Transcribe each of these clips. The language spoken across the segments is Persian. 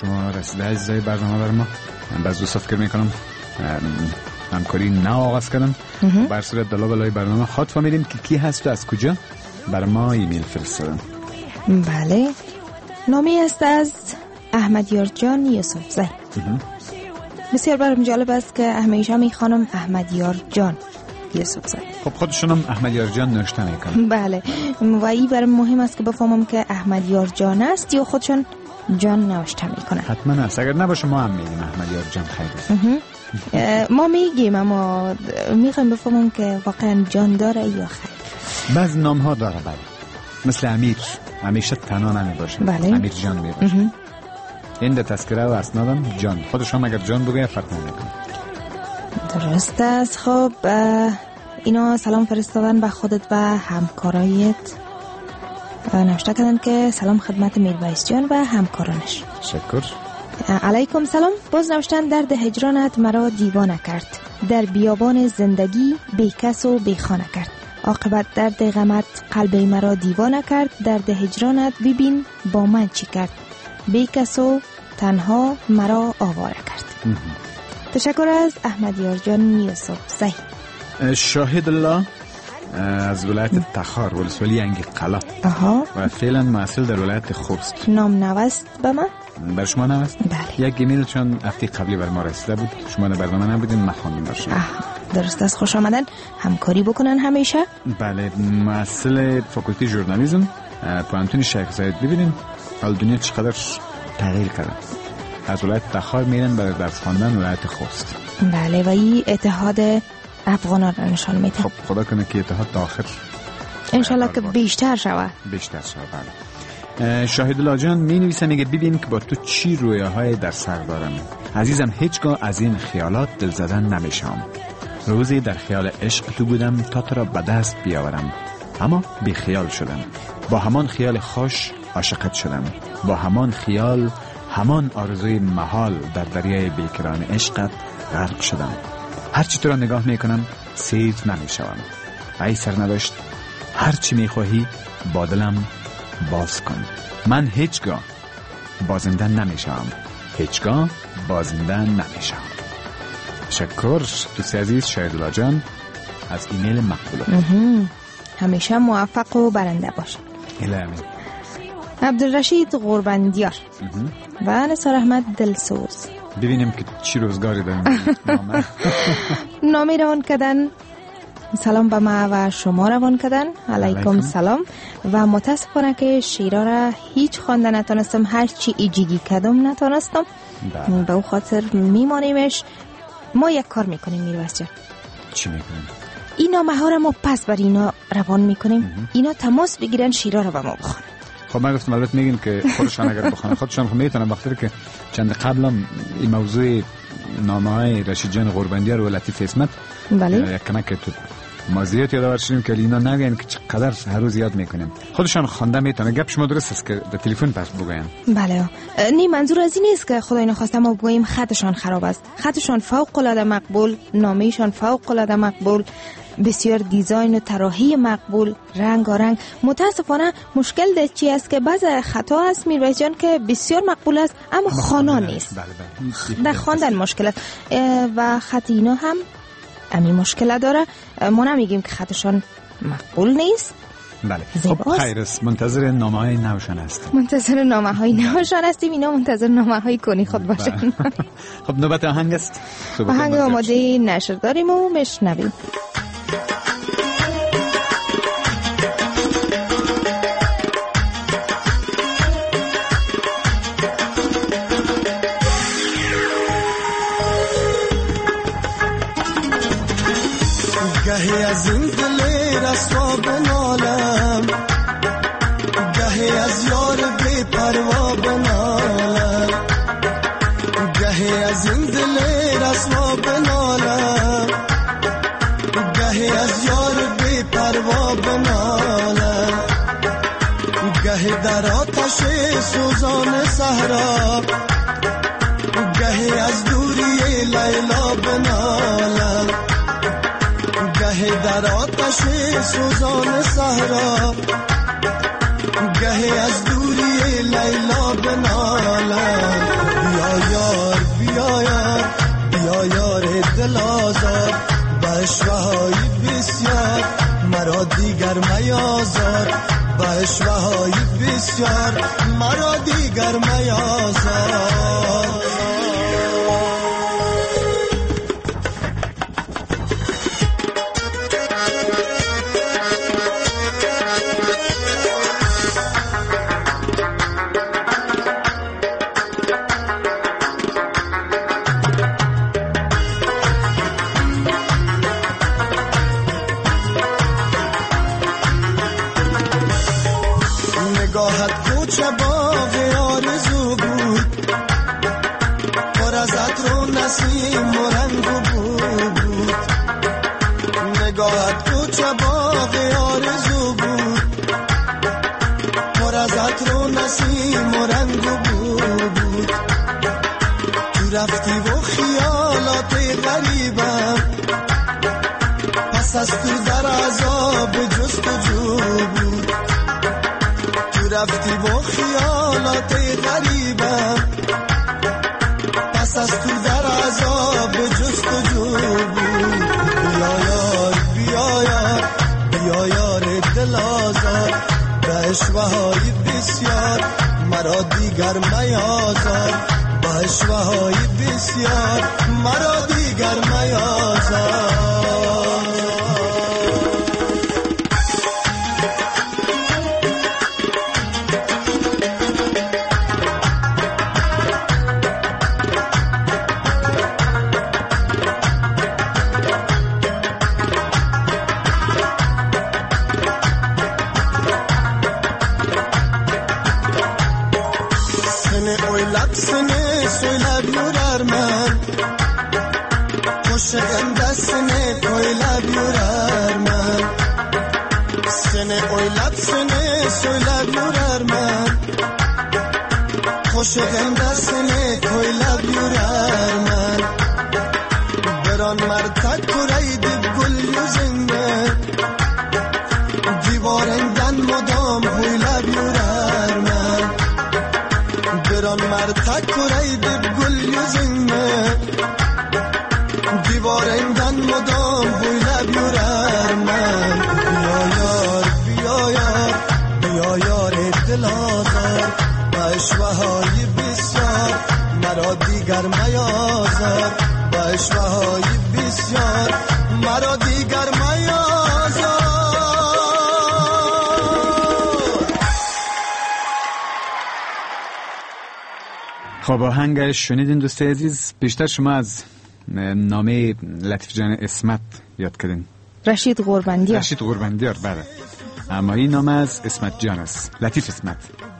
شما رسیده عزیزای برنامه بر ما. من باز دوست فکر میکنم همکاری نه آغاز کردم. بر صورت دلایل برنامه خود فهمیدیم که کی هست و از کجا بر ما ایمیل فرستادن. بله، نامی است از احمدیار جان یوسفزی. بسیار برام جالب است که همیشه می خوانم احمدیار جان یوسفزی. خب خودشون هم احمدیار جان نوشته میکنن. بله، و این برام مهم است که بفهمم که احمدیار جان است یا خودشون جان نوشته میکنن. حتما است، اگر نباشه ما هم میگیم احمدیار جان خیلی. ما میگیم اما میخوایم بفهمم که واقعا جان داره یا خیر. بعض نام ها داره، بله، مثل امیر همیشه تنها نمی باشه. بله. امیر جان می باشه. این ده تذکره و اسنادم جان، خودش هم اگر جان بگه فرق نمیکنه. درست است. خب اینا سلام فرستادن به خودت و همکارایت، نوشته کردن که سلام خدمت میرویس جان و همکارانش. شکر. علیکم سلام. باز نوشتن درد هجرانت مرا دیوانه کرد، در بیابان زندگی بی کس و بی خانه کرد، عاقبت درد غمت قلب مرا دیوانه کرد، درد هجرانت ببین با من چی کرد، بی کس و تنها مرا آواره کرد. تشکر از احمدیار جان یوسفزی. شاهد الله از ولایت تخار، ولسوالی انگی قلا و فعلا مسئول در ولایت خوست. نام نوست به من؟ بر شما نوست؟ بله. یک ایمیل چون هفته قبلی بر ما رسیده بود، شما در برنامه نبودین، ما خواندیم بر شما. درست است، خوش آمدن. همکاری بکنن همیشه. بله، مسئول فاکولتی ژورنالیسم پوهنتون شیخ زاید. ببینیم حال دنیا چقدر تغییر کرده. از ولایت تخار میرن برای درس خواندن ولایت خوست. بله، و این اتحاد افغانان را نشان میده. خب خدا کنه که اتحاد تا آخر انشالله که بیشتر شود. بله. شاهد الله جان می نویسه، میگه ببین که با تو چی رویاهای در سر دارم. عزیزم هیچگاه از این خیالات دل زدن نمیشم. روزی در خیال عشق تو بودم تا تو را به دست بیاورم، اما بی خیال شدم. با همان خیال خوش عاشقت شدم، با همان خیال همان آرزوی محال در دریای بیکران عشقت غرق شدم. هرچی تو را نگاه میکنم سیر نمیشوم. ای سرنوشت، هرچی میخواهی با دلم باز کن. من هیچگاه بازنده نمیشم، هیچگاه بازنده نمیشم. تشکر دوست عزیز شاهد الله جان از ایمیل مقبول. همیشه موفق و برنده باش. الهی. عبدالرشید قربندیار و نثار احمد دلسوز. ببینیم که چی روزگاری داریم. نامی روان کردن، سلام به ما و شما روان کردن. علیکم سلام. و متاسفانه که شیرا را هیچ خوانده نتونستم، هر چی ایجیگی کردم نتونستم. به او خاطر میمانیمش. ما یک کار میکنیم میرویس جان. چی میکنیم؟ این نامه ها را ما پس بر اینا روان میکنیم. اینا تماس بگیرن شیرا را به ما بخوانن. خب من گفتم البته میگیم که خودشان اگر بخوانن خودشان خب میتونن، وقتی که چند قبلم این موضوع نامه های رشید جان قربندیار و لطیف اسمت بله یک کمک تو مازیت یادآور شدیم که اینا نگن که چقدر هر روز یاد میکنیم. خودشان خوانده میتونن. گپ شما درست است که در تلفن پس بگوین. بله، نی منظور از این نیست که خدای نخواسته ما بگوییم خطشان خراب است. خطشان فوق العاده مقبول، نامه‌شان فوق العاده مقبول، بسیار دیزاین و طراحی مقبول، رنگارنگ. متاسفانه مشکل ده چی است که بعض خطا است میرویس جان که بسیار مقبول است اما خوانا نیست. بله. در خواندن مشکل است و خط اینا هم امی مشکل داره. ما نمیگیم که خطشان مقبول نیست. بله. خب خیر است. منتظر نامه‌های نوشان هستیم. منتظر نامه‌های نوشان هستیم. اینا منتظر نامه‌های کنی خود باشن. خب نوبت آهنگ است. آهنگ آماده نشر داریم و میشنویم. گهی از این دل رسوا بنالم، گهی از یار بی پروا بنالم، گهی از این دل رسوا بنالم، گهی از یار بی پروا بنالم، گهی در آتش سوزان صحرا، گهی از دوری لیلا بنالم، گهی در آتش سوزان صحرا، گهی از دوری لیلا بنالم. یار بیا یار بیا یار دل آزار به اشوه‌های بسیار مرا دیگر میازار به اشوه‌های بسیار مرا دیگر میازار نگاهت کوچه باغ آرزو بود پر از عطر و نسیم و رنگ و بو بود نگاهت کوچه باغ آرزو بود پر از عطر و نسیم و رنگ و بو بود تو رفتی و خیالات غریبم پس از تو در عذاب جستجو بود رفتی با خیالات غریبم پس از تو در عذاب جستجو بود بیا یار بیا یار بیا یار دل آزار به اشوه‌های بسیار مرا دیگر میازار به اشوه‌های بسیار مرا دیگر میازار sene söyle yurar men Koşağımda sene koyla yurar men Sene oylap sene söyle yurar men Koşağımda sene koyla yurar men Beran mertak kuraydı gül yüzünde Divarından modam huyla yurar men Beran mertak kuraydı gül yüzünde Divarından modam huyla yurar men Biya yar, biya yar, biya yar dil azar Beşvahay bisyar, mera digar mayazar Beşvahay bisyar, mera digar mayazar خب آهنگ شنیدین دوست عزیز. بیشتر شما از نامه لطیف جان اسمت یاد کردین. رشید قربندیار بله. اما این نامه از اسمت جان است، لطیف اسمت.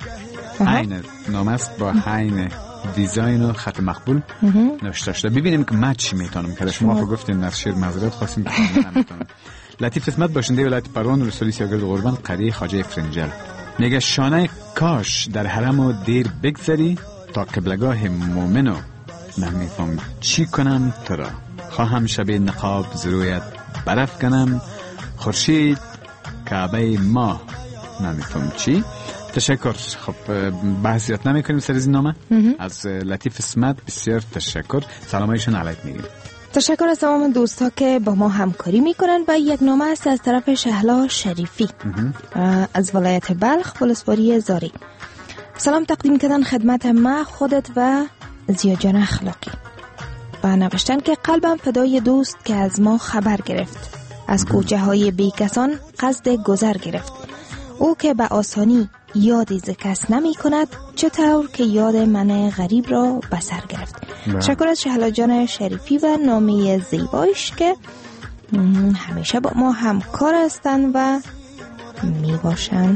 عین نامه است با عین دیزاین و خط مقبول نوشته شده. ببینیم که من چی میتونم که شما خود گفتین از شعر معذرت خواستیم که من نمیتونم. لطیف اسمت باشنده ولایت پروان رسولی سیاگرد قربان قریه خواجه فرنجل میگه شانه کاش در حرم و دیر بگذری تا قبلگاه مومنو نمیفهم چی کنم تو را خواهم شب نقاب زرویت برف کنم خورشید کعبه ما نمیفهم چی. تشکر. خب بحثیت نمی کنیم سر از این نامه از لطیف اسمت. بسیار تشکر. سلامایشون علیک میگیم. تشکر از تمام دوستا که با ما همکاری میکنن. و یک نامه است از طرف شهلا شریفی از ولایت بلخ ولسوالی زاری. سلام تقدیم کردن خدمت ما خودت و زیاجان اخلاقی. و نوشتن که قلبم فدای دوست که از ما خبر گرفت از کوچه های بیکسان قصد گذر گرفت. او که به آسانی یادی ز کس نمی کند چطور که یاد من غریب را بسر گرفت. تشکر از شهلا جان شریفی و نامی زیبایش که همیشه با ما همکار هستند و می باشند.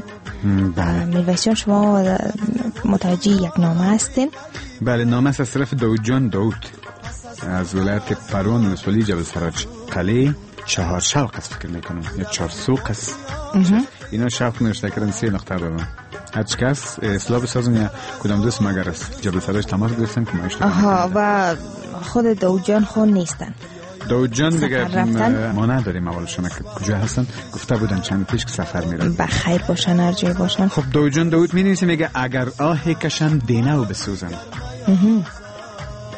میرویس شما متوجه یک نامه هستین؟ بله، نامه از طرف داود جان داود از ولایت پروان ولسوالی جبل سراج قلعه چهار شوق است فکر میکنم یا چهار سوق است. اینا شوق نوشته کردن 3 نقطه رو هرچ کس اصلاح بسازم یا کدام دوست مگر است جبل سراج تماس گرفتم که ما اشتباه و خود داود جان خون نیستن. داود جان دیگه ما نداریم اولشون که کجا هستن گفته بودن چند پیش که سفر میرن. بخیر باشن هر جای باشن. خب داود جان داود می نویسه میگه اگر آهی کشم دینه و بسوزم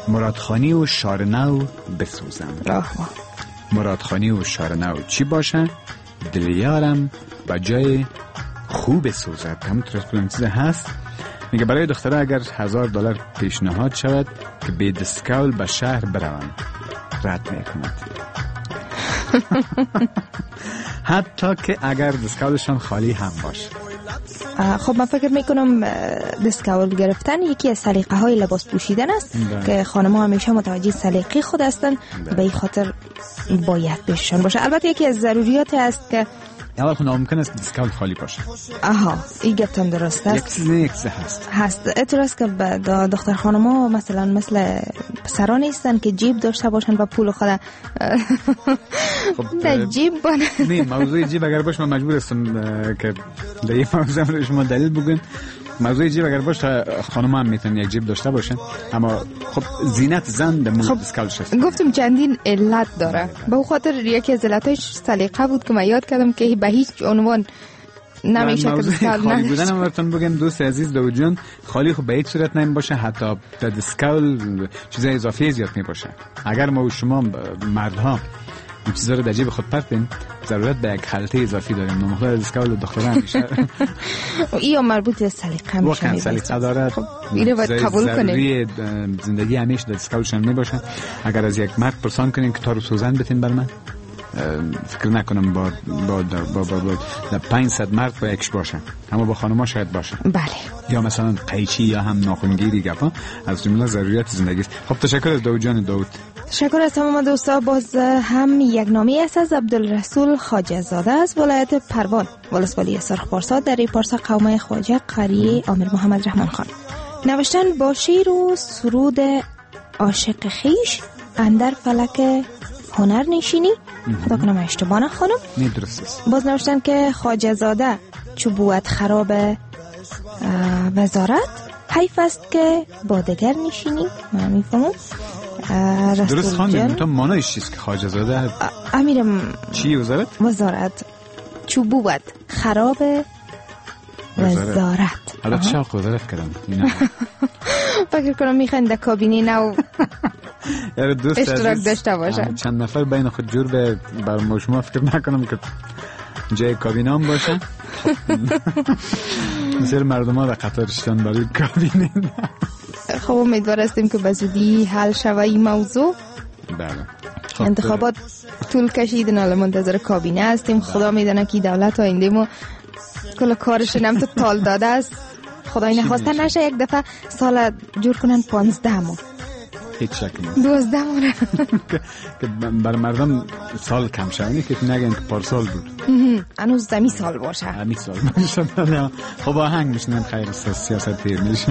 مرادخانی و شارنو بسوزم. مرادخانی و شارنو چی باشه؟ دلیارم با جای خوب سوزد. همونطور از چیز هست. میگه برای دختره اگر $1000 پیشنهاد شود که به دیسکاول به شهر بروند، رد میکند. حتی که اگر دیسکاولشان خالی هم باشه. خب من فکر میکنم دیسکاول گرفتن یکی از سلیقه های لباس پوشیدن است که خانم‌ها همیشه متوجه سلیقه خود هستن، به این خاطر باید بهشون باشه. البته یکی از ضروریات است که اول خود ناممکن است دیسکاول خالی باشه. این گفتم درست است. یک چیز هست اطور است که دختر خانم‌ها مثلا مثل پسران نیستن که جیب داشته باشن و پول خود در جیب بانه. نه، موضوع جیب اگر باشه من مجبور هستم که در این موضوع رو شما دلیل بگن. موضوع جیب اگر باشه خانم هم میتونن یک جیب داشته باشن، اما خب زینت زن در مورد دیسکاولش هست. گفتم چندین علت داره. به اون خاطر یکی از علتش سلیقه بود که من یاد کردم که به هیچ عنوان نمیشه که دیسکاول خالی بودن. هم براتون بگم دوست عزیز داوود جان، خالی خب به هیچ صورت نمی باشه. حتی در دیسکاول چیزای اضافی زیاد می باشه. اگر ما و شما مردها این چیزا رو در جیب خود پرتیم، ضرورت به یک خلطه اضافی داریم. نمخدار دیسکاول دختره همیشه این مربوط به سلیقه میشه. واقعا سلیقه داره. اینو باید قبول کنیم. زندگی همیشه در دیسکاولشان می باشه. اگر از یک مرد پرسان کنین که تارو سوزن بتین بر من، فکر نکنم با 500 مرد با یکش باشه، اما با خانم‌ها شاید باشه. بله. یا مثلا قیچی یا هم ناخنگیری گپا از جمله ضروریات زندگی است. خب تشکر از داوود جان. داوود تشکر از تمام دوستا. باز هم یک نامه است از عبدالرسول خواجه زاده از ولایت پروان، ولسوالی سرخپارسا در پارسا قومه خواجه قریه امیر محمد رحمان خان. نوشتن با شعر و سرود عاشق خیش اندر فلک هنر نشینی. خدا کنم اشتباه نخونم. نه درست است. باز نوشتن که خواجه زاده چوبوت خراب وزارت، حیف است که با دگر نشینی. من میفهمم درست خواندیم. تو مانایش چیست که خواجه زاده امیرم چی وزارت چوبوت خراب وزارت. حالا شوق وزارت کردم. فکر کنم میخواین در کابینه نو اشتراک داشته باشه. چند نفر بین خود جور به بر شما فکر نکنم که جای کابینه هم باشه. مثل مردم ها در قطار شدن برای کابینه. خب امیدوار هستیم که به زودی حل شوه این موضوع. بله. انتخابات طول کشیدن، حالا منتظر کابینه هستیم. خدا میدونه که دولت آینده ما کل کارش نم تو تال داده است. خدای نخواسته نشه یک دفعه سال جور کنن 15 ماه. هیچ شک نیست. 12 ماه که بر مردم سال کم شونی که نگن که پارسال بود. هنوز دمی سال باشه. همی سال باشه. خب آهنگ میشنن خیر سیاست تیر میشن.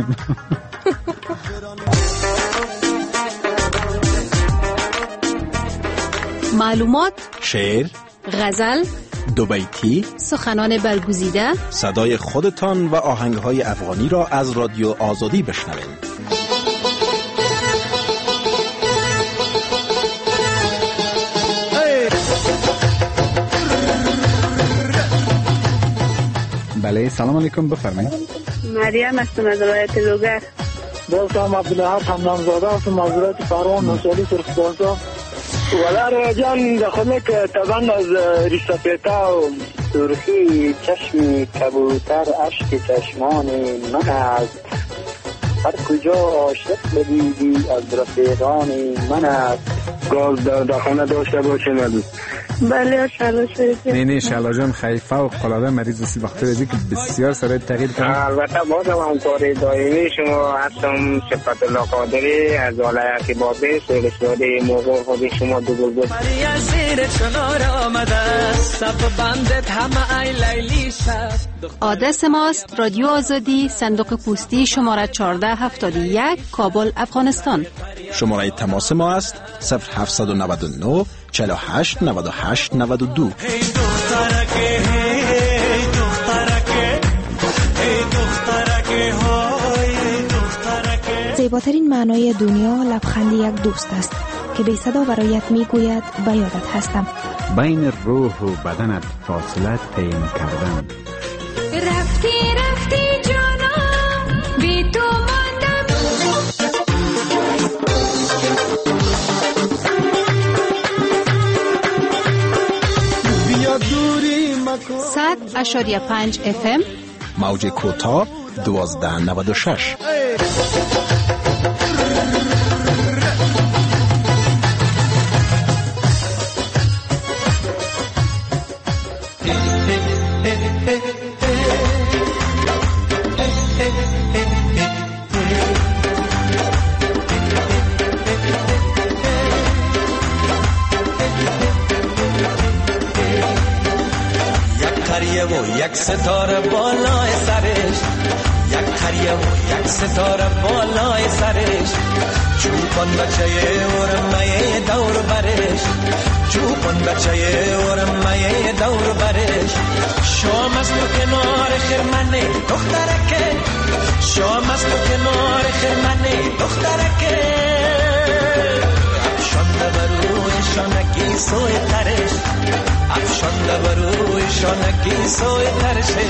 معلومات، شعر، غزل، دو بیتی، سخنان برگزیده، صدای خودتان و آهنگهای افغانی را از رادیو آزادی بشنوید. بله سلام علیکم، بفرمایید. مریم هستم از ولایت لوگر. دوستم عبدالله حمامزاده هستم از ولایت پروان نوشالی سرخپارسا. ولاره جان دخمه که طبعا از ریسافیتا و سرخی چشم کبوتر عشق چشمان من است. هر کجا عاشق بدیدی از رفیقان من است. گاز در خانه داشته باشه ندو. بله شالا شریفی. نه شالا جان خیلی فوق العاده مریض سی وقت رزی که بسیار سرایت تغییر کنه. البته بازم همکار دائمی شما هستم. صفت الله قادری از ولایت بابی سرساده موقع خود شما دو بود. مریا زیر چنار آمده صف بندت همه ای لیلی شب. آدرس ماست رادیو آزادی، صندوق پستی شماره 1471 کابل افغانستان. شماره تماس ما است 0799 48 98 92. زیباترین معنای دنیا لبخند یک دوست است که بی صدا برایت میگوید به یادت هستم. بین روح و بدنت فاصله تعیین کردن. رفتی جانا بی تو ماندم. FM، موج کوتاه 1296. و یک ستاره بالای سرش، یک قریه و یک ستاره بالای سرش، چوپان بچه ورمه دور برش، چوپان بچه ورمه دور برش. شام است و کنار خرمنه دخترکه، شام است و کنار خرمنه دخترکه، افشانده بروی شانکی سوی ترش، افشانده بروی شانکی سوی ترشه.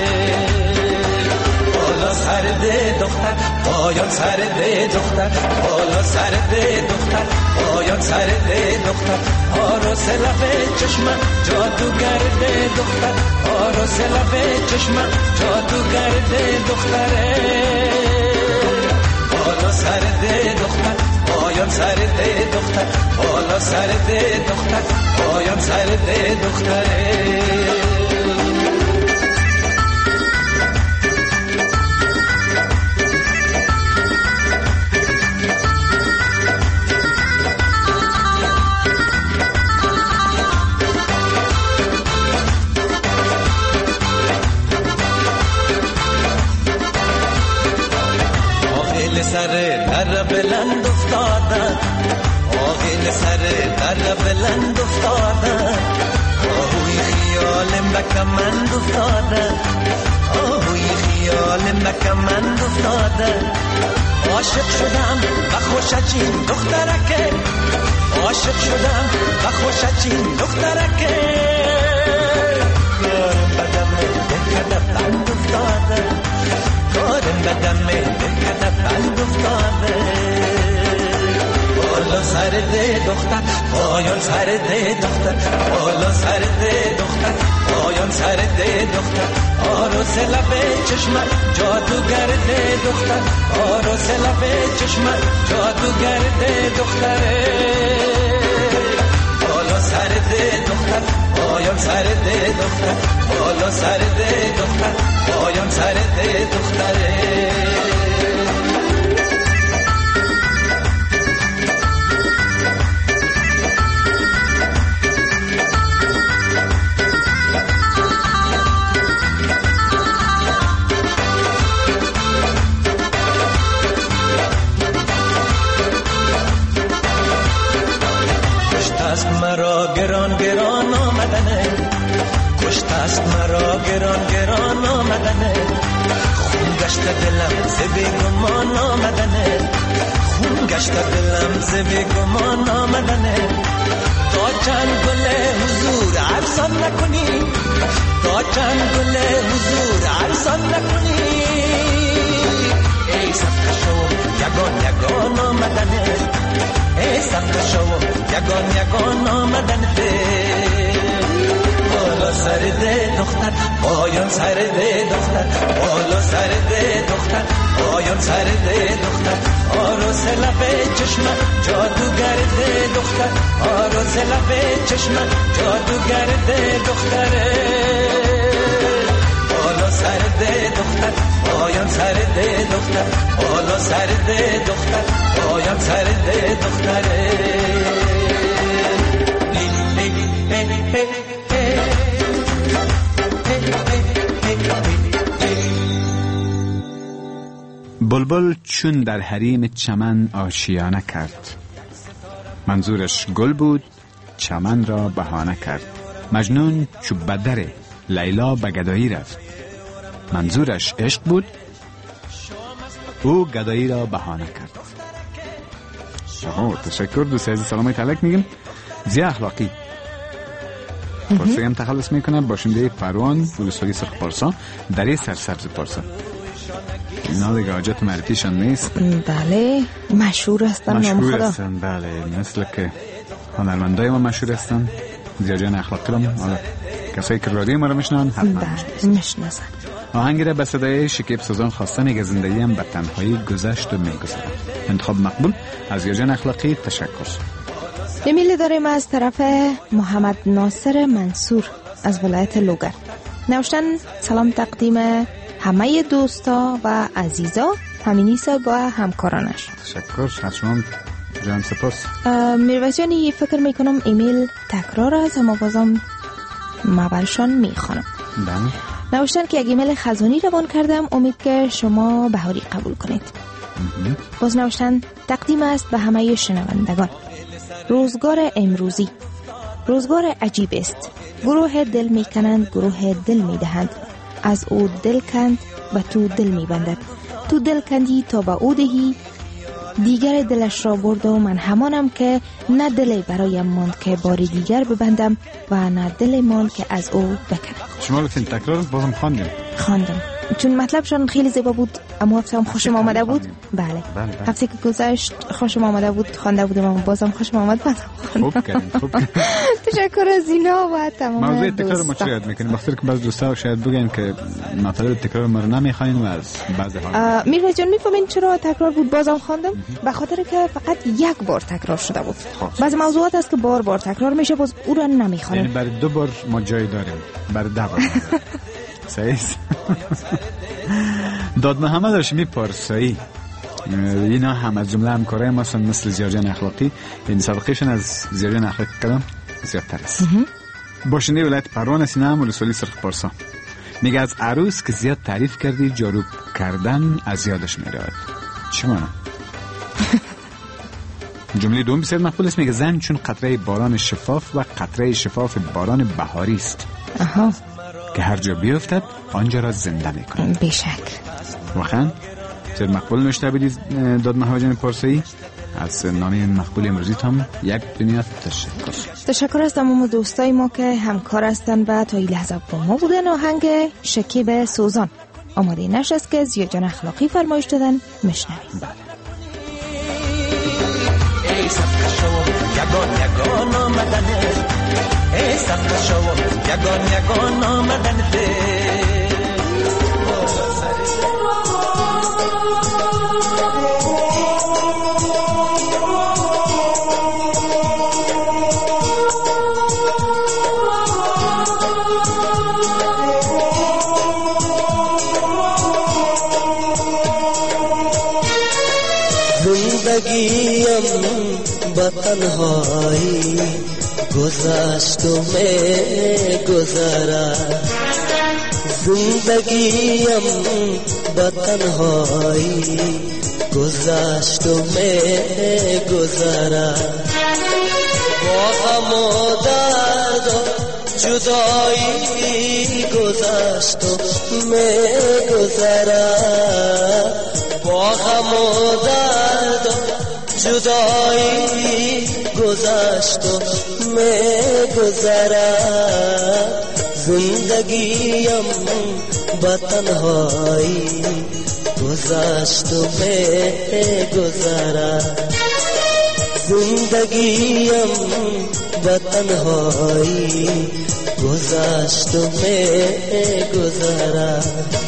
بالا سرده دختر پایان سرده دختر، بالا سرده دختر پایان سرده دختر، آروس لب چشم جادوگرده دختر، آروس لب چشم جادوگرده دختره. بالا سرده دختر پایان سرده دختر، بالا سرده دختر پایان سرده دختره. سر در بلند افتادن، آقیل سر در بلند افتادن، آهوی خیال مکمند افتادن، آهوی خیال مکمند افتادن. عاشق شدم و خوشچین دخترکه، عاشق شدم و خوشچین دخترکه، کارم بدم دلکده بند افتادن، کارم بدم دلکده بند افتاده. بالا سرده دختر پایان سرده دختر، بالا سرده دختر پایان سرده دختر، آروس لب چشم جادوگرده دختر، آروس لب چشم جادوگرده دختره. بالا سرده دختر پایان سرده دختر، بالا سرده دختر پایان سرده دختره. مرا گران گران آمدنه، کشت است مرا گران گران آمدنه، خون گشت دلم ز بیگمان آمدنه، خون گشت دلم ز بیگمان آمدنه. تا چند گل حضور ارزان نکنی، تا چند گل حضور ارزان نکنی، ای صفحه شو یگان یگان آمدنه، ای صفحه شو یگان یگان آمدنه. بالا سرده دختر پایان سرده دختر، بالا سرده دختر پایان سرده دختر، آروس لب چشم جادوگرده دختر، آروس لب چشم جادوگرده دختره. بالا سرده دختر پایان سرده دختر، بالا سرده دختر پایان سرده دختره. بلبل چون در حریم چمن آشیانه کرد، منظورش گل بود چمن را بهانه کرد. مجنون چو بدر لیلا به گدایی رفت، منظورش عشق بود او گدایی را بهانه کرد. تشکر دوست عزیز، سلامت علیک میگم. زیا اخلاقی پارسایی هم تخلص میکنه، باشنده پروان ولسوالی سرخپارسا دره سرسبز پارسا. اینا دیگه حاجت معرفیشان نیست. بله مشهور هستن، مشهور هستن، بله مثل که هنرمندای ما مشهور هستن. زیا جان اخلاقی رو حالا کسایی که رادیو ما رو میشنن حتما میشناسن. آهنگی را به صدای شکیب سوزان خواسته میگه زندگیم به تنهایی گذشت و میگذره. انتخاب مقبول از یاجان اخلاقی. تشکر. ایمیل داریم از طرف محمد ناصر منصور از ولایت لوگر. نوشتن سلام تقدیم همه دوستا و عزیزا، همینی با همکارانش. تشکر از شما جان، سپاس. میرویسیانی فکر میکنم ایمیل تکرار است اما بازم برشان میخوانم. نوشتن که یک ایمیل خزانی روان کردم، امید که شما بهاری قبول کنید. باز نوشتن تقدیم است به همه شنوندگان. روزگار امروزی روزگار عجیب است. گروه دل میکنند، گروه دل میدهند. از او دل کند و تو دل میبندد. تو دل کندی تا به او دهی. دیگر دلش را برد و من همانم که نه دلی برایم ماند که باری دیگر ببندم و نه دلی ماند که از او بکنم. شما گفتین تکرار بازم خواندم چون مطلبشان خیلی زیبا بود اما هفتم خوشم آمده بود. بله. هفته که گذشت خوشم آمده بود خوانده بودم اما بازم خوشم آمد بازم خوب کردین. تشکر از اینا و تمام موضوع تکرار ما چه یاد میکنیم؟ بخاطر که بعض دوستا شاید بگن که مطلب تکرار ما رو نمیخواین و از بعضی ها میرواز جان میفهمین چرا تکرار بود بازم خواندم؟ به خاطر که فقط یک بار تکرار شده بود. بعضی موضوعات است که بار بار تکرار میشه باز او را نمیخوانیم. یعنی برای 2 بار ما جای داریم، برای 10 بار صحیح. داد محمد هاشمی پارسایی، اینا هم از جمله همکارای ما هستن مثل زیارجان اخلاقی. این سابقهشون از زیارجان اخلاقی کدام زیادتر است. باشنده ولایت پروان است. اینا هم ولسوالی سرخ پارسا. میگه از عروس که زیاد تعریف کردی جارو کردن از یادش میرود. چی معنی؟ جمله دوم بسیار مقبول است. میگه زن چون قطره باران شفاف و قطره شفاف باران بهاری است که هر جا بیفتد آنجا را زنده میکنه. بیشک واقعا بسیار مقبول نوشته بودید داد محمد جان پارسایی. از نامه مقبول امروزی هم یک دنیا تشکر از تمام دوستای ما که همکار هستند و تا این لحظه با ما بودن. آهنگ شکیب سوزان آماده نشست که زیارجان اخلاقی فرمایش دادن میشنویم. ای صفحه شو یگان آمدنه، ای صفحه شو یگان آمدنه. زندگیم با تنهایی گذشت و می گذرد. زندگیم با تنهایی گذشت و می گذرد. با غم و درد و جدایی گذشت و می گذرد. با غم و درد و جدایی گذشت و می گذرد. زندگیم با تنهایی گذشت و می گذرد. زندگیم با تنهایی گذشت و می گذرد.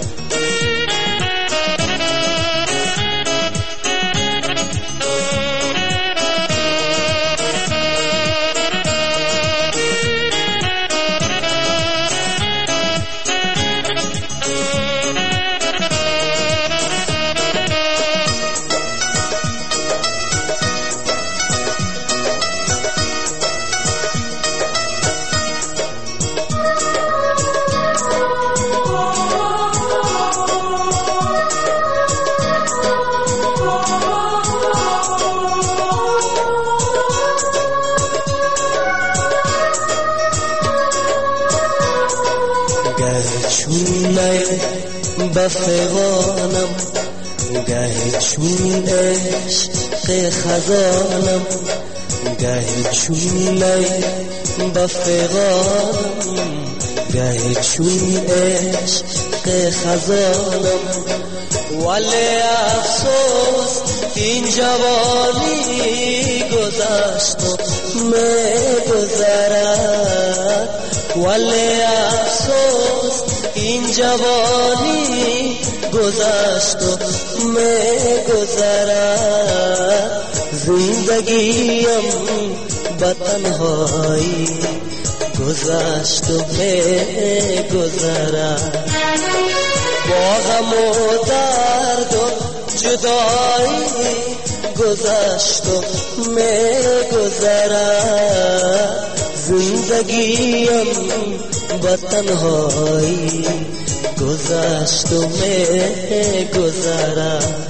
بفغانم گاهی چون عشق خزانم، گاهی چون بفغانم گاهی چون عشق خزانم. ولی افسوس این جوانی گذشت و می گذرد. ولی ولی افسوس این جوانی گذشت و میگذرد زندگیم به تنهایی گذشت و میگذرد با غم و درد و جدایی گذشت و میگذرد زندگیم به تنهایی گذشت و میگذرد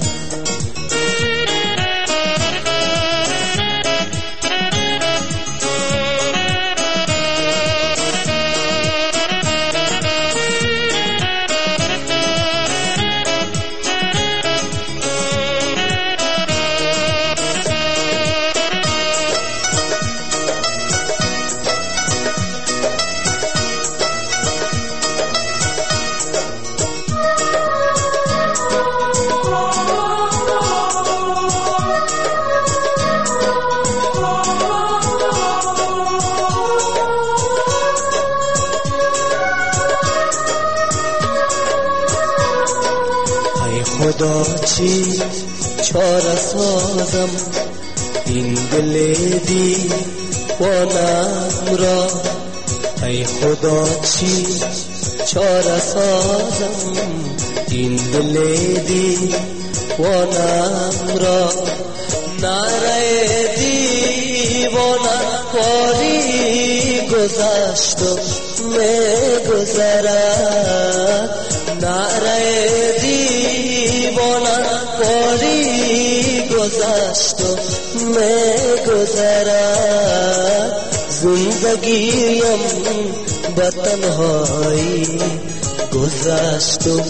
خدا چی چاره سازم این دل دیوانم را ای خدا چی چاره سازم این دل دیوانم را نره دیوانم پاری گذشت و میگذرد نره پاری گذشت و میگذرد زندگیم به تنهایی گذشت و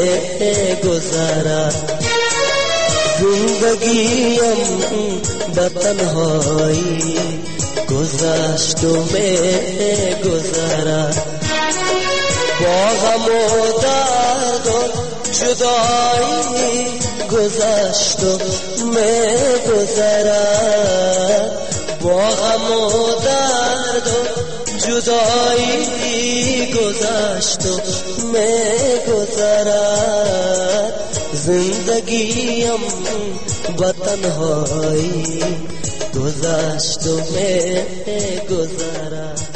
میگذرد زندگیم به تنهایی گذشت و میگذرد با غم و درد و جدایی گذشت و میگذرد با غم و درد و جدایی گذشت و میگذرد زندگیم به تنهایی گذشت و میگذرد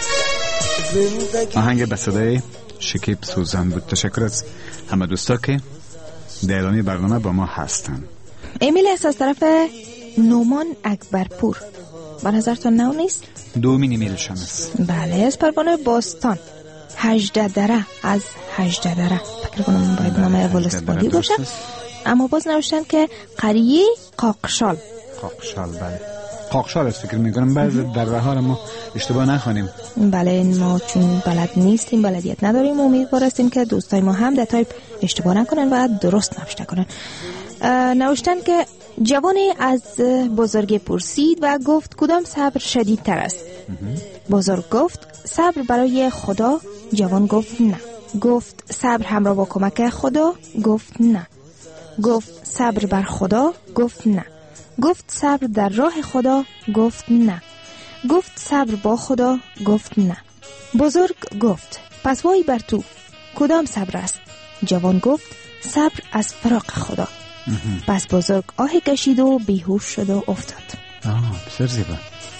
آهنگ به صدای شکیب سوزان بود. تشکر از همه دوستا که در ادامه برنامه با ما هستن. ایمیل است از طرف نومان اکبرپور. به نظرتون نو نیست؟ دومین ایمیلشان است. بله، از پروانه باستان 18 دره از 18 دره. فکر کنم باید نامه ولسوالی باشه، اما باز نوشتن که قریه قاقشال. بله قاقشال است فکر میکنم. بعضی در ها رو ما اشتباه نخوانیم. بله ما چون بلد نیستیم، بلدیت نداریم، امیدوار هستیم که دوستای ما هم در تایپ اشتباه نکنن و درست نوشته کنن. نوشتن که جوانی از بزرگ پرسید و گفت کدام صبر شدید تر است؟ بزرگ گفت صبر برای خدا. جوان گفت نه. گفت صبر همراه با کمک خدا؟ گفت نه. گفت صبر بر خدا؟ گفت نه. گفت صبر در راه خدا؟ گفت نه. گفت صبر با خدا؟ گفت نه. بزرگ گفت پس وای بر تو، کدام صبر است؟ جوان گفت صبر از فراق خدا. پس بزرگ آه کشید و بیهوش شد و افتاد. بسیار زیبا.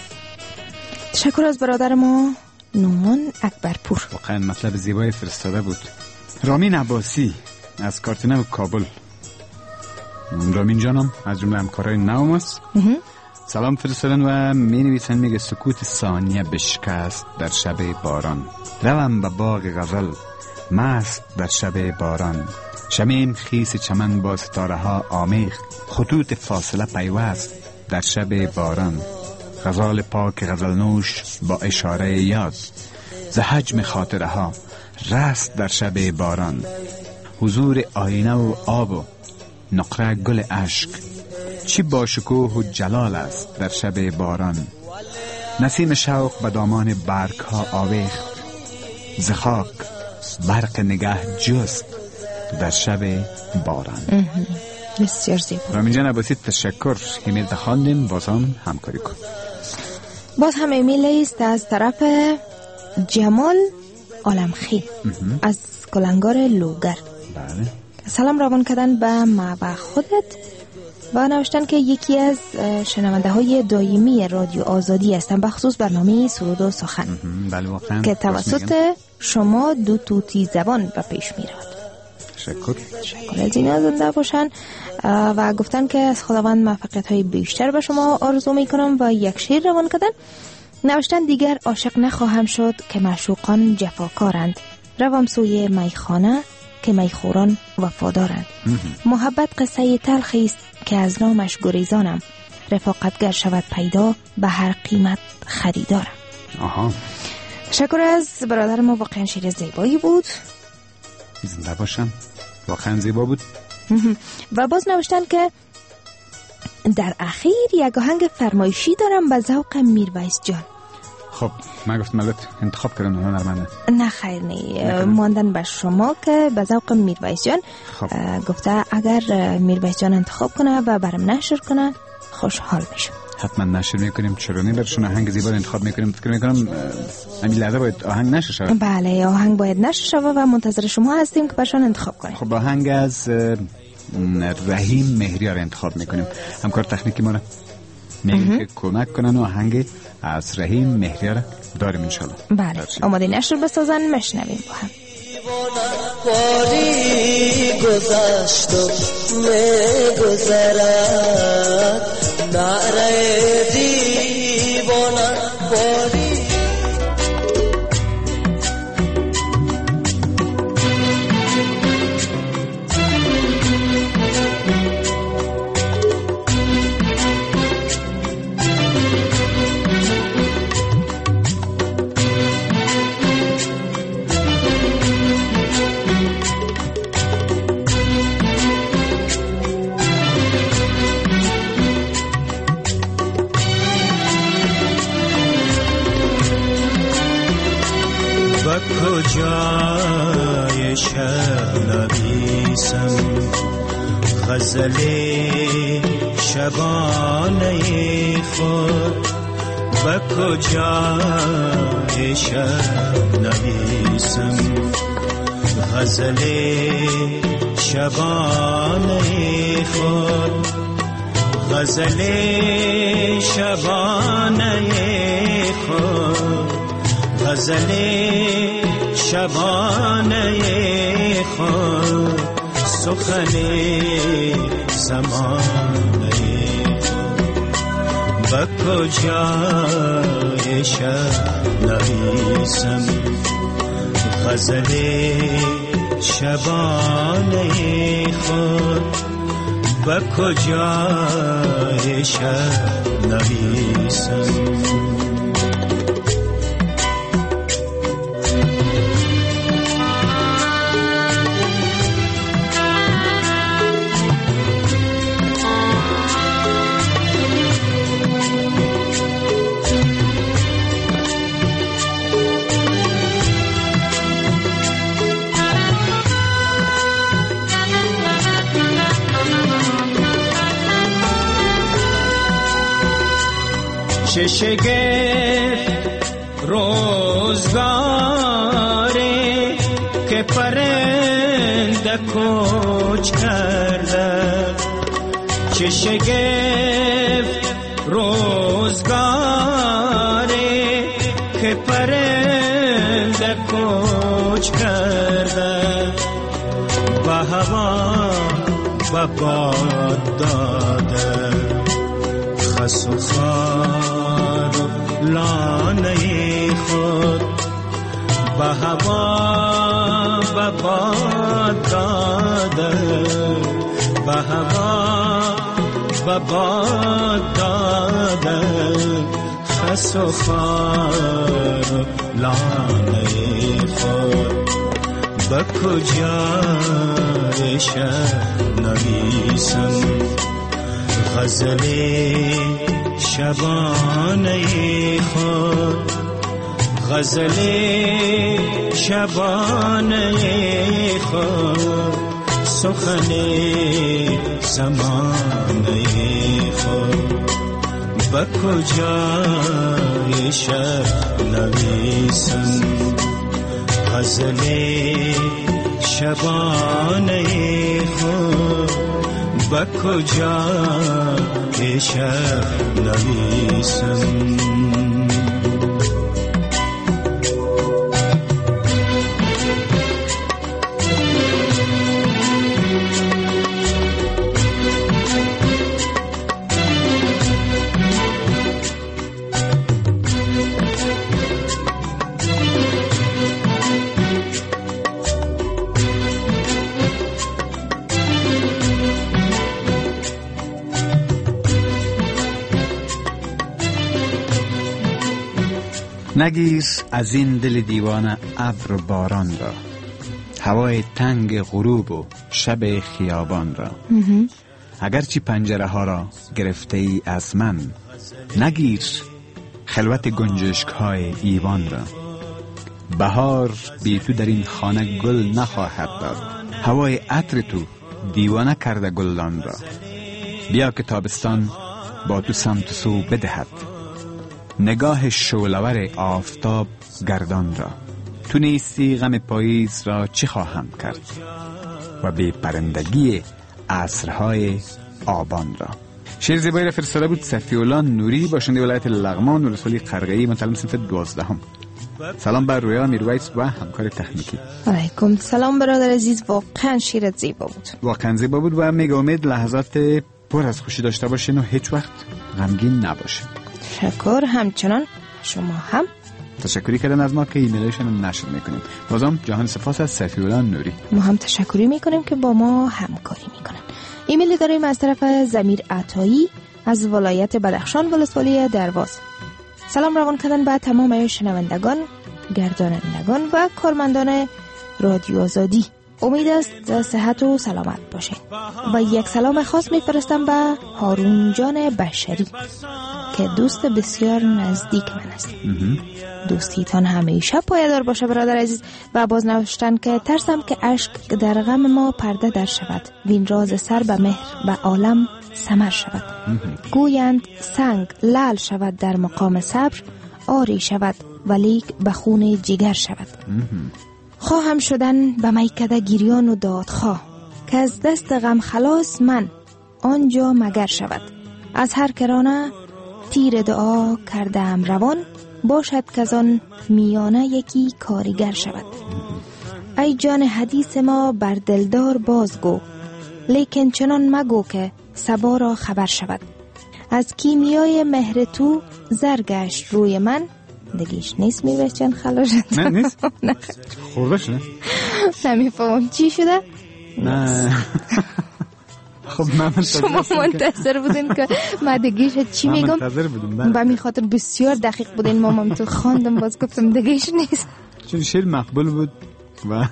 تشکر از برادر ما نومان اکبرپور. واقعا مطلب زیبای فرستاده بود. رامین عباسی از کارتینه کابل. رامین جانم از جمله همکارای نوم است. سلام فرستادن و می نویسن میگه سکوت ثانیه بشکست در شب باران، روم به باغ غزل مست در شب باران، شمیم خیس چمن با ستاره ها آمیخت، خطوط فاصله پیوست در شب باران، غزال پاک غزل نوش با اشاره یاد، ز حجم خاطره ها رست در شب باران، حضور آینه و آب و نقره گل عشق، چی با شکوه و جلال است در شب باران، نسیم شوق به دامان برگ ها آویخت، ز خاک برق نگه جست در شب باران. بسیار زیبا. رامین جان عباسی تشکر. ایمیل خواندیم، باز هم همکاری کن. باز هم ایمیل است از طرف جمال عالمخی از کلنگار لوگر. بله. سلام روان کردن به ما و خودت و نوشتن که یکی از شنونده های دائمی رادیو آزادی هستم بخصوص برنامه سرود و سخن. بله واقعا که توسط شما دو توتی زبان به پیش میرود. شکر از اینا زنده باشن و گفتن که از خداوند موفقیت های بیشتر به شما آرزو میکنم و یک شعر روان کردن. نوشتن دیگر عاشق نخواهم شد که معشوقان جفاکارند، روم سوی میخانه که میخوران وفادارند. محبت قصه تلخی است که از نامش گریزانم، رفاقتگر شود پیدا به هر قیمت خریدارم. آها، تشکر از برادر ما، واقعا شعر زیبایی بود. زنده باشم، واقعا زیبا بود. و باز نوشتن که در اخیر یک آهنگ فرمایشی دارم به ذوق میرویس جان. خب من گفتم البته انتخاب کردن هنرمنده. نه خیر نه، ماندن به شما که به ذوق میرویس جان. خب. گفته اگر میرویس جان انتخاب کنه و برام نشر کنه خوشحال میشم. حتما نشر میکنیم، چرا نه؟ برشون آهنگ زیبا رو انتخاب میکنیم. فکر میکنم همین لحظه باید آهنگ نشر شود. بله آهنگ باید نشر شود و منتظر شما هستیم که برشون انتخاب کنیم. خب آهنگ از رحیم مهریار انتخاب میکنیم. همکار تکنیکی ما رو میگیم که کمک کنن و آهنگ از رحیم مهریار داریم انشالله. بله آماده نشر بسازن، مشنویم با هم. باری گذشت و میگذرد، نعره دیوانه باری. کجای شنویسم غزل شبانه خود، و کجای شنویسم غزل شبانه خود، غزل شبانه خود، غزل شبانه خود، سخن زمانه خود، به کجای شنویسم غزل شبانه خود، و کجای شنویسم. چه شگفت روزگاری که پرنده کوچ کرده، چه شگفت روزگاری که پرنده کوچ کرده، به هوا و باد داده خس و خار لانه خود، به هوا و باد داده، به هوا و باد داده خس و خار لانه خود، به کجای شنویسم غزل شبانه خود، غزل شبانه خود، سخن زمانه خود، به کجای شب نویسم غزل شبانه خود به کجای شب نویسم نگیر از این دل دیوانه ابر و باران را، هوای تنگ غروب و شب خیابان را. اگرچه پنجره ها را گرفته ای از من، نگیر خلوت گنجشک های ایوان را. بهار بی تو در این خانه گل نخواهد داد، هوای عطر تو دیوانه کرده گلدان را. بیا که تابستان با تو سمت و سو بدهد نگاه شعله‌ور آفتاب گردان را. تو نیستی غم پاییز را چی خواهم کرد و بی پرندگی عصرهای آبان را. شعر زیبایی را فرستاده بود صفی‌الله نوری، باشنده ولایت لغمان، ولسوالی قرقه‌ای، متعلم صنف 12. سلام بر رویا میرویس و همکار تکنیکی. علیکم سلام برادر عزیز، واقعا شعرت زیبا بود. واقعا زیبا بود و میگه امید لحظات پر از خوشی داشته باشین و هیچ وقت غمگین نباشین. شکر، همچنان شما هم. تشکری کردن از ما که ایمیلشون نشر میکنیم. بازم جهان سپاس از صفی‌الله نوری. ما هم تشکری میکنیم که با ما همکاری میکنن. ایمیلی داریم از طرف ضمیر عطایی از ولایت بدخشان، ولسوالی درواز. سلام روان کردن به تمام شنوندگان، گردانندگان و کارمندان رادیو آزادی. امید است صحت و سلامت باشین. و یک سلام خاص میفرستم به هارون جان بشری که دوست بسیار نزدیک من است. دوستیتان همیشه پایدار باشه برادر عزیز. و باز نوشتن که ترسم که اشک در غم ما پرده در شود، وین راز سر به مهر به عالم ثمر شود. گویند سنگ لعل شود در مقام صبر، آری شود ولیک به خون جگر شود. خواهم شدن به میکده گریان و دادخواه، که از دست غم خلاص من آنجا مگر شود. از هر کرانه تیر دعا کردم روان، باشد که از آن میانه یکی کارگر شود. ای جان حدیث ما بر دلدار بازگو، لیکن چنان مگو که صبا را خبر شود. از کیمیای مهر تو زرگشت روی من، دگیش نیست میوشتن خلاجت. نه نیست؟ نه خورده شده؟ نمیفهمم چی شده؟ نه خب شما منتظر بودین که من دگیش چی میگم؟ منتظر بودیم به می خاطر بسیار دقیق بودین. مامم تو خواندم باز گفتم دگیش نیست، چون شعر مقبول بود. و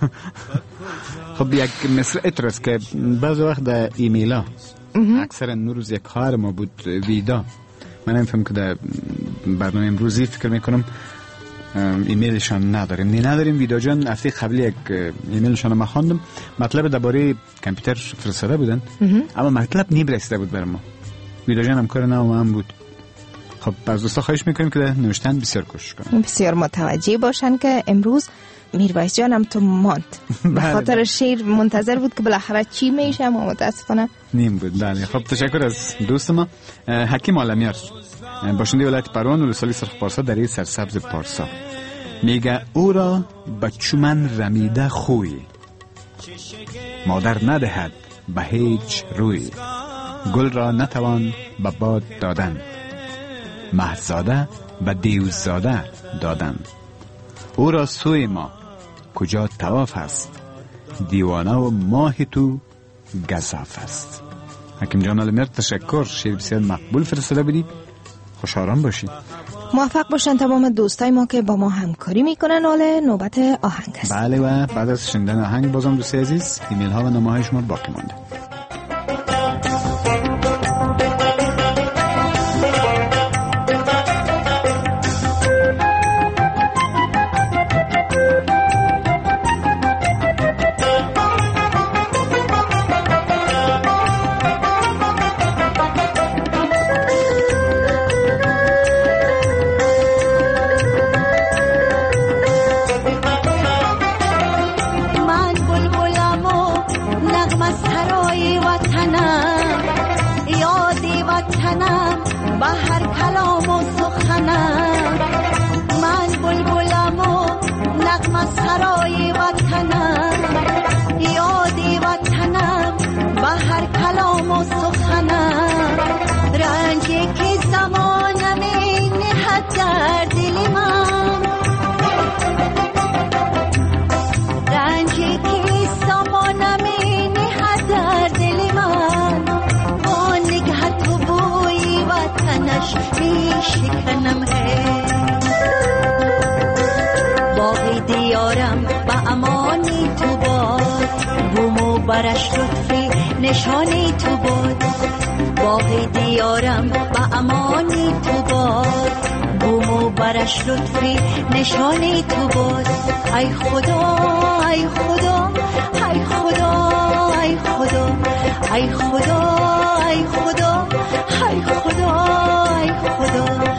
خب یک مصر اترس که بعض وقت در ایمیلا اکثر روز یک خواهر ما بود ویدا، من نمیفهم که در برنامه امروزی فکر میکنم ایمیلشان نداریم. ویدا جان هفته قبل یک ایمیلشان ما خواندم، مطلب درباره کامپیوتر فرستاده بودن اما مطلب نمیرسیده بود بر ما. ویدا جان هم کار نام بود. خب از دوستا خواهش میکنیم که در نوشتن بسیار کوشش کنن، بسیار متوجه باشن که امروز میرویس جان هم تو ماند به خاطر شعر منتظر بود که بالاخره چی میشه، اما متاسفانه نیم بود. بله خب تشکر از دوست ما حکیم عالمیار، باشنده ولایت پروان، ولسوالی سرخ پارسا، دره سرسبز پارسا. میگه او را به چومن رمیده خوی، مادر ندهد به هیچ روی. گل را نتوان به باد دادن، مهزاده به دیوزاده دادن. او را سوی ما کجا طواف است، دیوانه و ماه تو گزاف است. حکیم جان عالمیار تشکر، شعر بسیار مقبول فرستاده بودی. خوشحالان باشید. موفق باشن تمام دوستای ما که با ما همکاری میکنن. حالا نوبت آهنگ است. بله و بعد از شنیدن آهنگ بازم دوستی عزیز ایمیل ها و نامه های شما باقی مانده. به هر کلام و سخنم، من بلبلم و نغمه سرای وطنم، یادی وطنم به هر کلام و سخنم، رنجی که زمانم نهد در دل من، رنجی که زمانم نهد در دل من، با نگه تو بوی وطنش می شکنم. باغ دیارم به امانی تو باد، بوم و برش لطفی نشانی تو باد، باغ دیارم به امانی تو باد، بوم و برش لطفی نشانی تو باد. ای خدا ای خدا ای خدا ای خدا ای خدا ای خدا ای خدا ای خدا.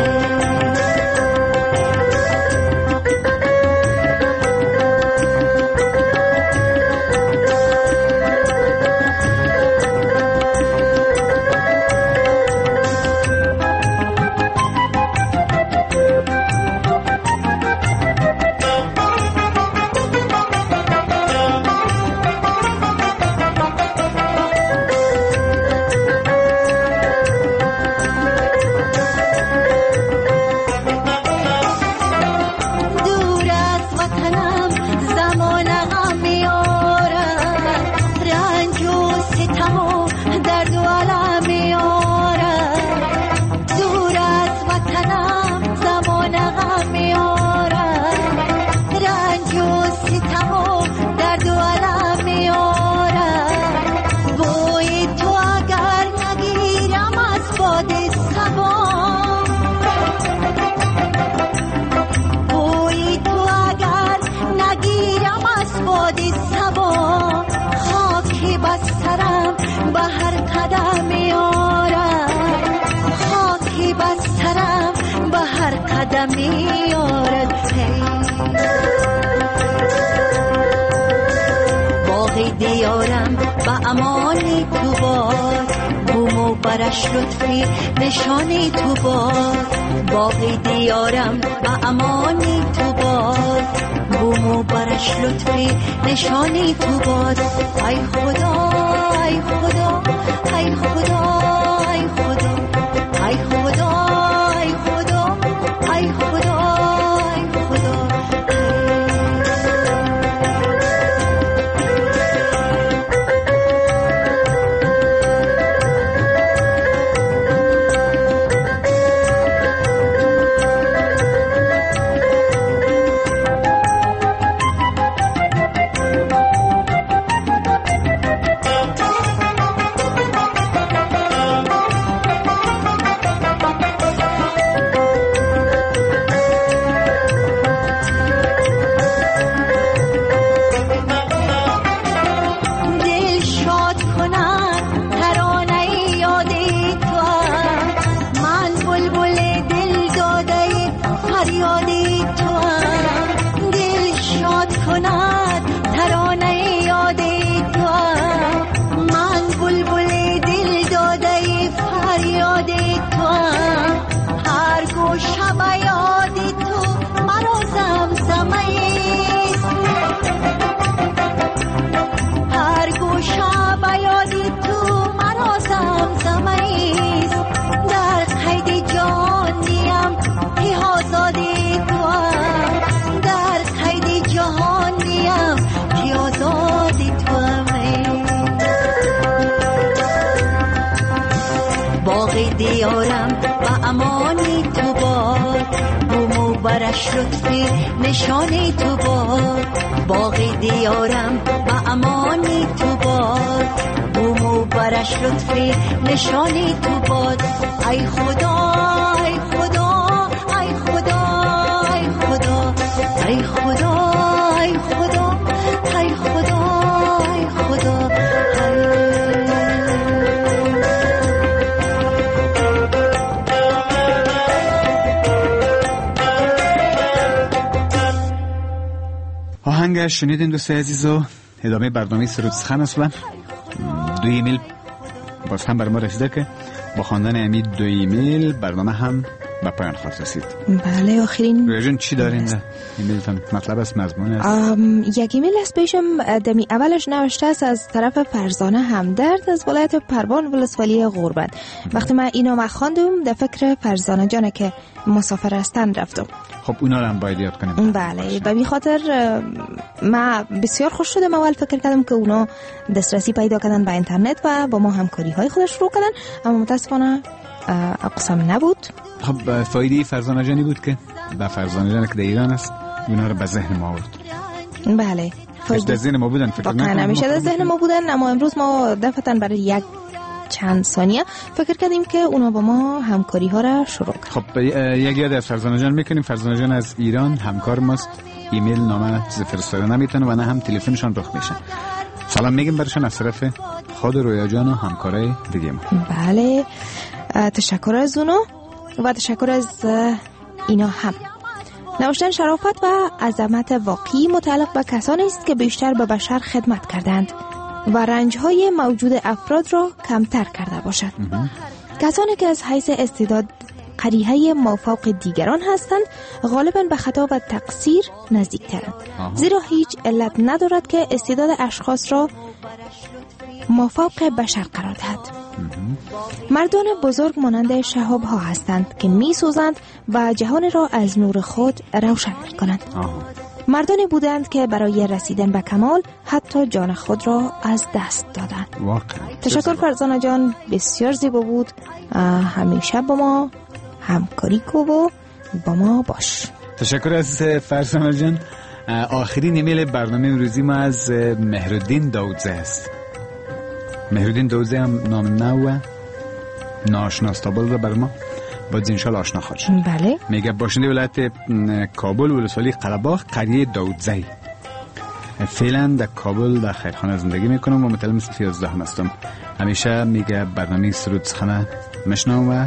باغ دیارم به امانی تو باد، بوم و برش لطفی نشانی تو باد، باغ دیارم به امانی تو باد، بوم و برش لطفی نشانی تو باد. ای خدا ای خدا ای خدا ای خدا ای خدا ای خدا ای خدا. دیارم به امانی تو باد، بوم و برش لطفی نشانی تو باد، باغ دیارم به امانی تو باد، بوم و برش لطفی نشانی تو باد. ای خدا ای خدا ای خدا ای خدا ای خدا ای خدا ای خدا ای خدا. آهنگ شنیدین دوستای عزیز و ادامه برنامه سرود سخن است و 2 ایمیل باز هم بر ما رسیده که با خواندن امید 2 ایمیل برنامه هم به پایان خواهد رسید. بله آخرین رویا جان چی دارین ده؟ ایمیلتان مطلب است، مضمون است؟ یک ایمیل است پیشم، دمی اولش نوشته است از طرف فرزانه همدرد از ولایت پروان ولسوالی غربت. وقتی من اینو خواندم در فکر فرزانه جانه که مسافر هستند رفتم. خب اونا رو هم باید یاد کنیم. بله به بی خاطر من بسیار خوش شدم. اول فکر کردم که اونا دسترسی پیدا کردن به اینترنت و با ما همکاری های خودش شروع کردن، اما متاسفانه اقسام نبود. خب فایده فرزانه جانی بود که به فرزانه جانی که در ایران است اونا رو به ذهن ما آورد. بله فایده در ذهن ما بودن، فکر نکنم همیشه در ذهن ما بودن، اما امروز ما دفعتاً برای یک چند ثانیه فکر کردیم که اونا با ما همکاری ها را شروع کنن. خب یک یاد از فرزانه جان میکنیم. فرزانه جان از ایران همکار ماست، ایمیل نامه چیز فرستاده نمیتونه و نه هم تلفنشان رخ میشه. سلام میگیم برشان از طرف خود رویا جان و همکارای دیگه ما. بله تشکر از اونا و تشکر از اینا هم. نوشتن شرافت و عظمت واقعی متعلق به کسانی است که بیشتر به بشر خدمت کردند و رنج‌های موجود افراد را کمتر کرده باشد. کسانی که از حیث استعداد قریحه مافوق دیگران هستند غالباً به خطا و تقصیر نزدیک‌ترند، زیرا هیچ علت ندارد که استعداد اشخاص را مافوق بشر قرار دهد. مردان بزرگ مانند شهاب ها هستند که می سوزند و جهان را از نور خود روشن می کنند. مردانی بودند که برای رسیدن به کمال حتی جان خود را از دست دادند. تشکر فرزانه جان، بسیار زیبا بود. همیشه با ما همکاری کو و با ما باش. تشکر از فرزانه جان. آخرین ایمیل برنامه امروزی ما از مهرالدین داودزه است. مهرالدین داودزه هم نام نو ناشناستابل رو بر ما باید انشالله آشنا خواهد شد. بله. میگه باشنده ولایت کابل ولسوالی قله‌باغ قریه داودزه. فعلا در کابل در خیرخانه زندگی میکنم و متعلم صف 11 هستم. همیشه میگه برنامه سرود سخنه مشنوم و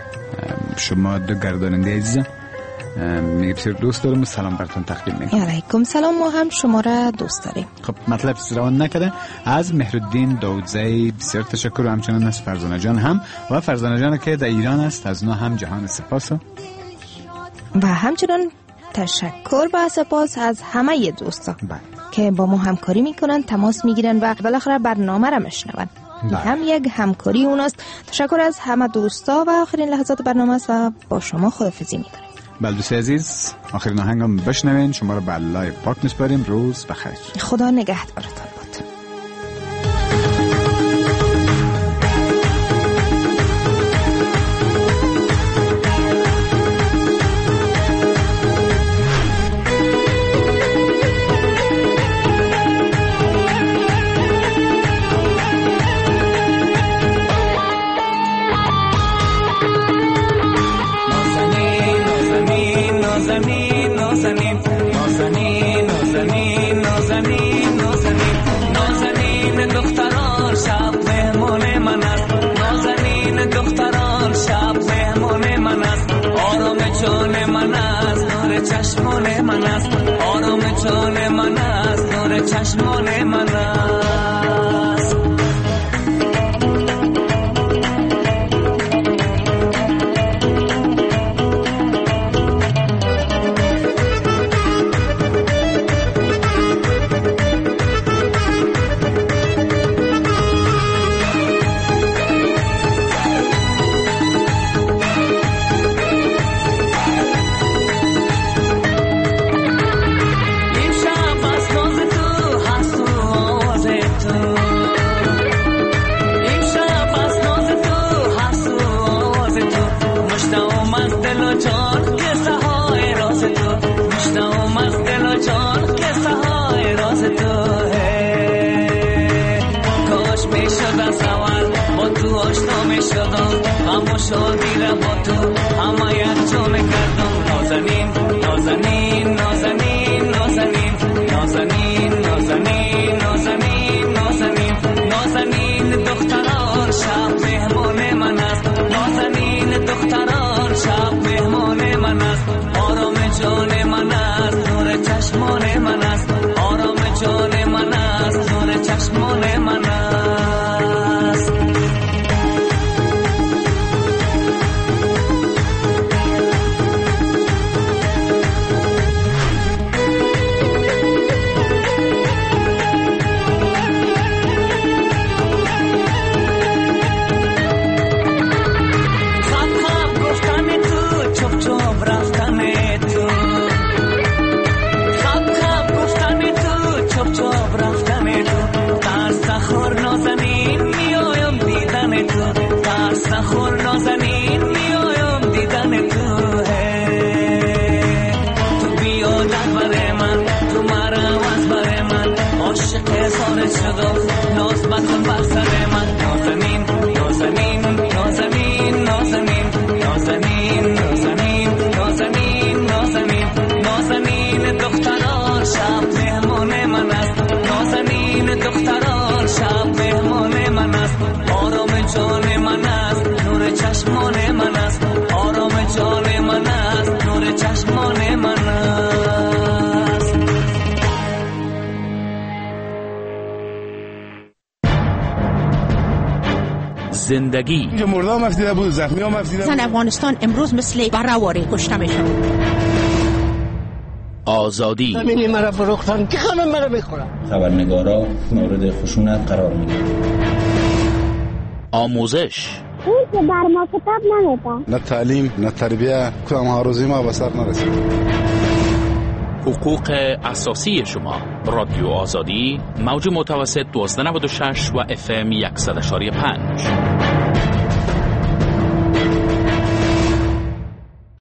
شما دو گرداننده عزیزم میگه بسیار دوست دارم و سلام براتون تقدیم میکنم. علیکم سلام، ما هم شما را دوست داریم. خب مطلب روان نکرده. از مهرالدین داودزه بسیار تشکر و همچنان از فرزانه جان هم و فرزانه جان که در ایران است از اونا هم جهان سپاس و همچنان تشکر و سپاس از همه دوستا که با ما همکاری میکنن، تماس میگیرن و بالاخره برنامه را میشنون. هم یک همکاری اوناست. تشکر از همه دوستا و آخرین لحظات برنامه است و با شما خداحافظی میکنیم. بله دوست عزیز، آخرین آهنگم بشنوین. شما رو به الله پاک میسپاریم. روز بخیر. خدا نگهدارتان باد. چشمان من است آرام جان من است نور چشمان من است. شادی را با تو همه یک جا میکردم. نازنین نازنین نازنین نازنین نازنین نازنین نازنین نازنین نازنین دختران شب مهمان من است. نازنین دختران شب مهمان من است. آرام جان من است نور چشمان من است. آرام جان من است نور چشمان من است. زندگی. اینجا مرده هم افتیده بود، زخمی هم افتیده بود. زن افغانستان امروز مثل برهواری کشته میشن. آزادی. همینی مرا فروختن که خانم مرا میخورن. خبرنگارا مورد خشونت قرار میگیرن. آموزش. این که بر ما کتاب نمیده. نه تعلیم، نه تربیه، کدام ها روزی ما به سر نرسید. حقوق اساسی شما. رادیو آزادی، موج متوسط 1296 و FM 100.5.